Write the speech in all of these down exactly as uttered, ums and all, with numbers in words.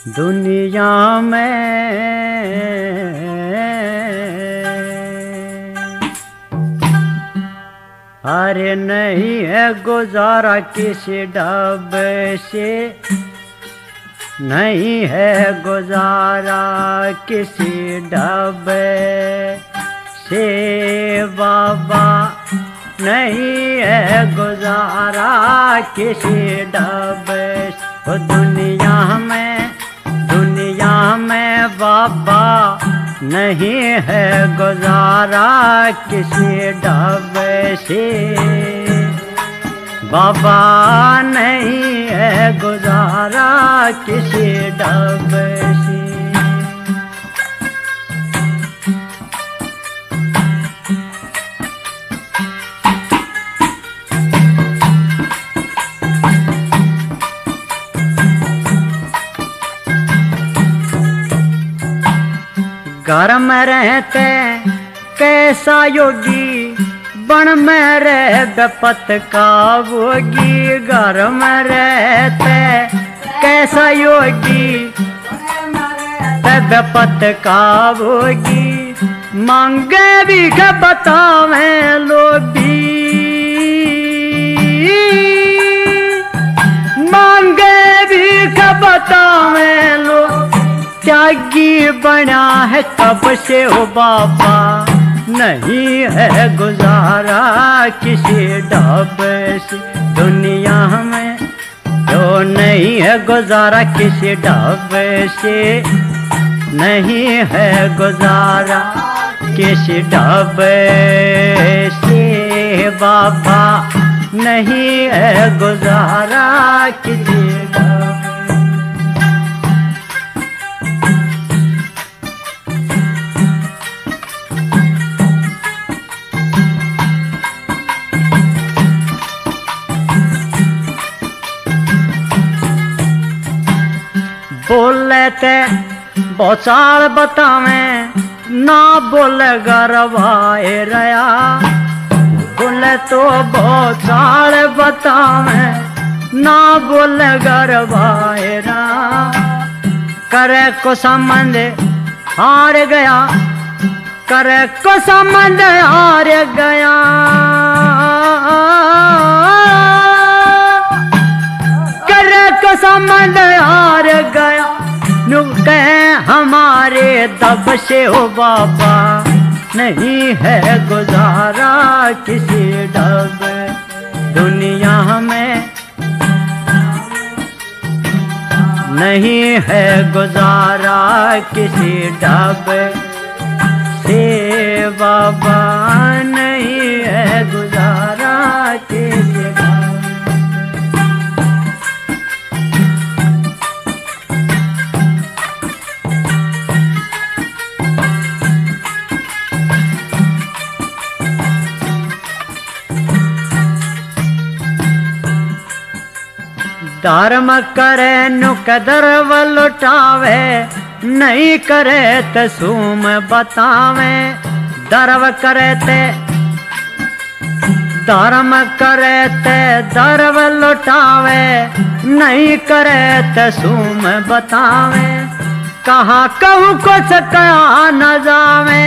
दुनिया में अरे नहीं है गुजारा किसी ढाबे से, नहीं है गुजारा किसी ढाबे से बाबा, नहीं है गुजारा किसी ढाबे से। ओ दुनिया में दुनिया में बाबा नहीं है गुजारा किसी ढाबे से, बाबा नहीं है गुजारा किसी ढाबे से। घर में रहते कैसा योगी, बन में रह बेपत का भोगी। घर में रहते कैसा योगी, बेपत का भोगी। मांगे भी के बतावे लोभी, मांगे भी के बतावे लोग। त्यागी बना है कब से हो बाबा, नहीं है गुजारा किसी ढाबे से। दुनिया में जो नहीं है गुजारा किसी ढाबे से, नहीं है गुजारा किसी ढाबे से बाबा, नहीं है गुजारा किसी ढाबे। बोले ते बौचाल बतावे, ना बोले गरवाए रया। बोले तो बौचाल बतावे, ना बोले गरवाए रया। करे को संबंध हार गया, करे को संबंध हार गया। करे को संबंध हार गया, नुके हमारे दब से हो बाबा, नहीं है गुजारा किसी ढाबे। दुनिया में नहीं है गुजारा किसी ढाबे से बाबा, नहीं है गुजारा किसी ढाबे। धर्म करे नु कदर व लुटावे, नहीं करे ते सूम बतावे। धर्म करे ते धर्म करे ते धर्म लुटावे, नहीं करे ते सूम बतावे। कहाँ कहूँ कुछ कहा न जावे,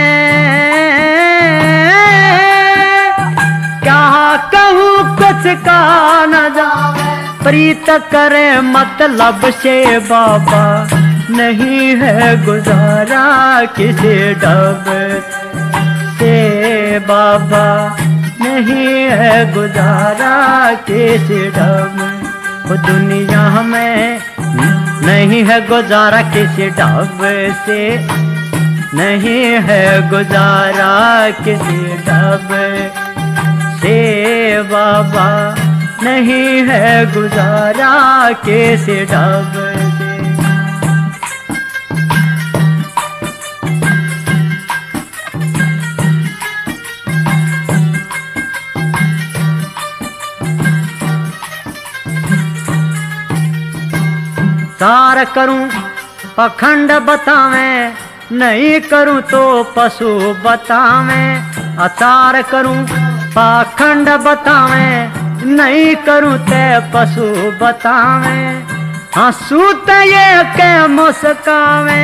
कहाँ कहूँ कुछ कहा न जावे। प्रीत करे मतलब से बाबा, नहीं है गुजारा किसी ढाबे से बाबा, नहीं है गुजारा किसी ढाबे। वो दुनिया में नहीं है गुजारा किसी ढाबे से, नहीं है गुजारा किसी ढाबे से बाबा, नहीं है गुजारा किसी ढाबे से। सार करूं पखंड बतावे, नहीं करूं तो पशु बतावे। अचार करूं पाखंड बतावे, नहीं करूं ते पशु बतावे। हंसूत ये के मुस्कावे,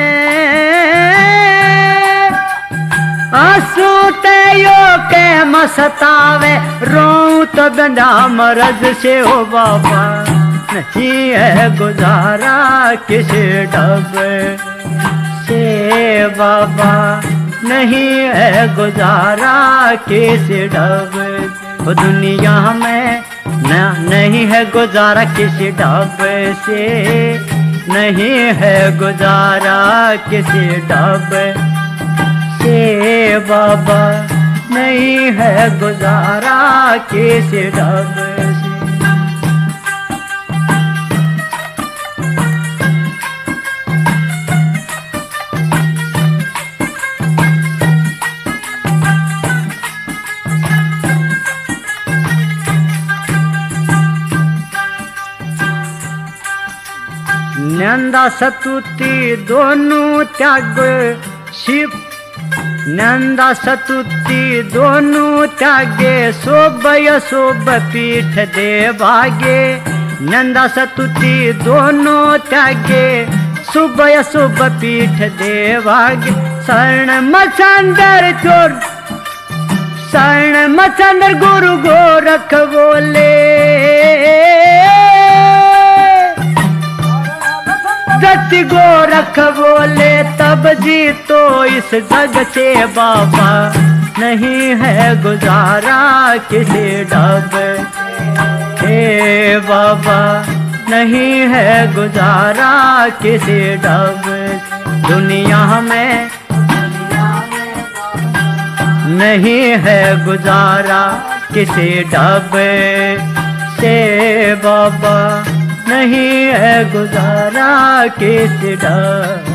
हंसूत यो के मस्तावे, रोऊं तो गंदा मरज से हो बाबा, नहीं है गुजारा किसी ढब से बाबा, नहीं है गुजारा किसी ढब। वो दुनिया में न नहीं है गुजारा किसी ढब से, नहीं है गुजारा किसी ढब से बाबा, नहीं है गुजारा किसी ढब से। नंदा सतुति दोनों त्याग शिव, नंदा सतुति दोनों त्यागे, शोभ यशोभ पीठ दे भागे। नंदा सतुति दोनों त्यागे, शुभ यशोभ पीठ दे भागे। शरण मचंदर चोर, शरण मचंदर गुरु गोरख बोले, जति गोरख बोले तब जी तो इस जग से बाबा, नहीं है गुजारा किसी ढब। हे बाबा नहीं है गुजारा किसी ढब, दुनिया में नहीं है गुजारा किसी ढब से बाबा, नहीं है गुजारा किसी ढब।